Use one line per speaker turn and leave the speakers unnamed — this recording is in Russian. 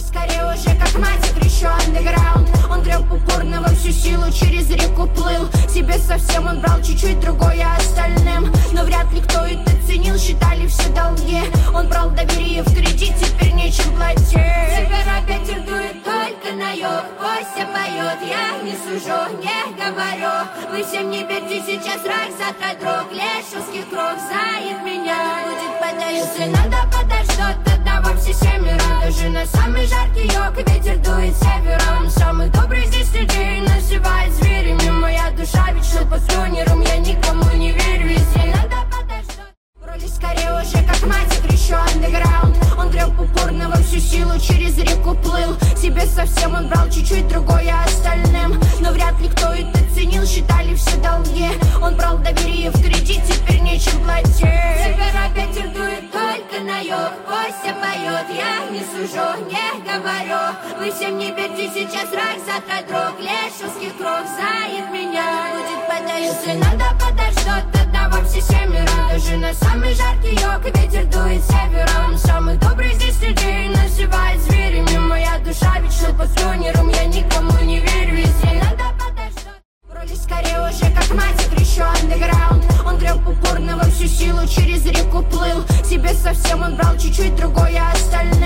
скорее уже как мать, крещу андеграунд. Он греб упорно во всю силу, через реку плыл. Себе совсем он брал чуть-чуть другое остальным, но вряд ли кто это ценил, считали все долги. Он брал доверие в кредит, теперь нечем платить. Теперь опять дует только наёб, Костя поет, я не сужу, не говорю. Вы всем не верьте, сейчас рак, завтра друг. Лешевский круг знает меня, будет подожди. Если надо подождать, тогда во все семеро. Даже на самый жаркий юг ветер дует севером. Самых добрых здесь людей называют зверями. Моя душа ведь шла по струнерам, я никому не верю. Если надо подождать, вроде скорее уже как мать, крещу андеграунд. Он греб упорно во всю силу, через реку плыл. Себе совсем он брал чуть-чуть другое остальным, но вряд ли кто это ценил, считали все долги. Он брал доверие в кредит, теперь нечем платить. Теперь опять дует только наёб, Костя поет, я не сужу, не говорю. Вы всем не верьте, сейчас рак, завтра друг. Лешевский круг знает меня, будет подожди. Если надо подождать, тогда во все семеро. Даже на самый жаркий юг ветер дует севером. Самых добрых здесь людей называют зверями. Моя душа ведь шла по струнерам, я никому не верю. Если надо подождать, вроде скорее уже как мать, крещу андеграунд. Он греб упорно во всю силу, через реку плыл. Себе совсем он брал чуть-чуть другое остальное.